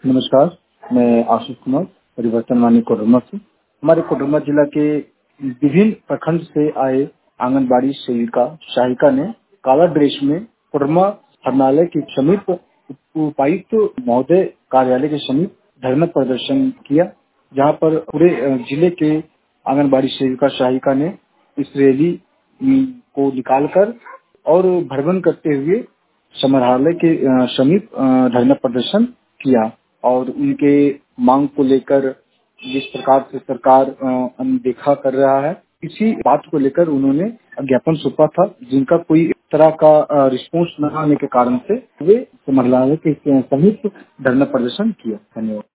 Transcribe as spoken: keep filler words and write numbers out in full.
नमस्कार, मैं आशीष कुमार परिवर्तन वानी कोडरमा से। हमारे कोडरमा जिला के विभिन्न प्रखंड से आए आंगनबाड़ी सेविका सहायिका ने काला ड्रेस में कोडरमा हरनालय के समीप उपायुक्त महोदय कार्यालय के समीप धरना प्रदर्शन किया, जहां पर पूरे जिले के आंगनबाड़ी सेविका सहायिका ने इस रैली को निकालकर और भ्रमण करते हुए समाहरणालय के समीप धरना प्रदर्शन किया और उनके मांग को लेकर जिस प्रकार से सरकार अनदेखा कर रहा है, इसी बात को लेकर उन्होंने ज्ञापन सौंपा था, जिनका कोई इस तरह का रिस्पॉन्स न आने के कारण से वे समाहरणालय के समीप धरना प्रदर्शन किया। धन्यवाद।